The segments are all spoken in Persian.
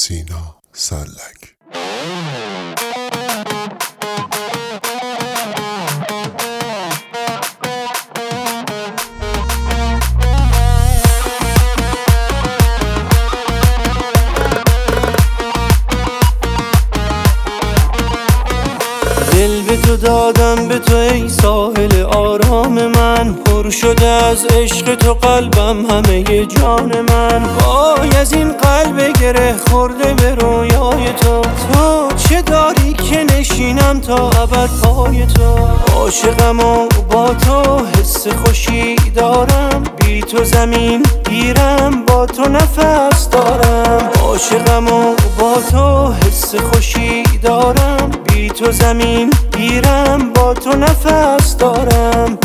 سینا سرلک. دل به تو دادم، به تو ای ساحل آرام من، پر شده از عشق تو قلبم، همه جان من. وای از این قلب گره خورده به رویای تو، تو چه داری که نشینم تا ابد پای تو. عاشقم و با تو حس خوشی دارم، بی تو زمین گیرم، با تو نفس دارم. عاشقم و با تو حس خوشی دارم، بی تو زمین گیرم، با تو نفس دارم.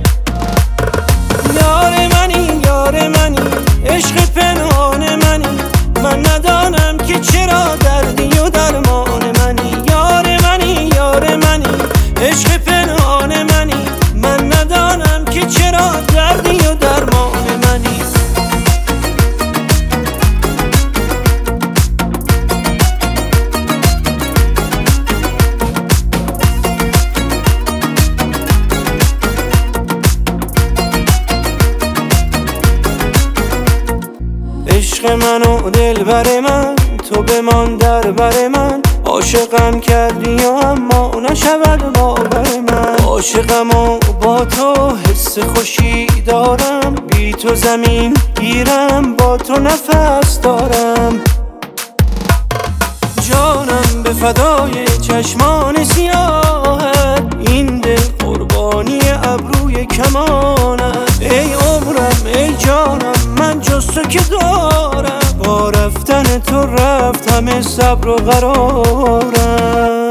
یار منی یار منی، عشق پنهان منی، من ندانم که چرا دردی و درمان منی. یار منی یار منی، عشق پنهان منی، من ندانم که چرا دردی و درمان منی. عشق من و دلبر من، تو بمان در بر من. عاشقم کردی و اما نشود باور من. عاشقم و با تو حس خوشی دارم، بی تو زمین گیرم، با تو نفس دارم. جانم به فدای چشمان سیاهت، این دل قربانی ابروی کمانت. ای عمرم ای جانم، من جز تو که دارم، با رفتن تو رفت همه صبر و قرارم.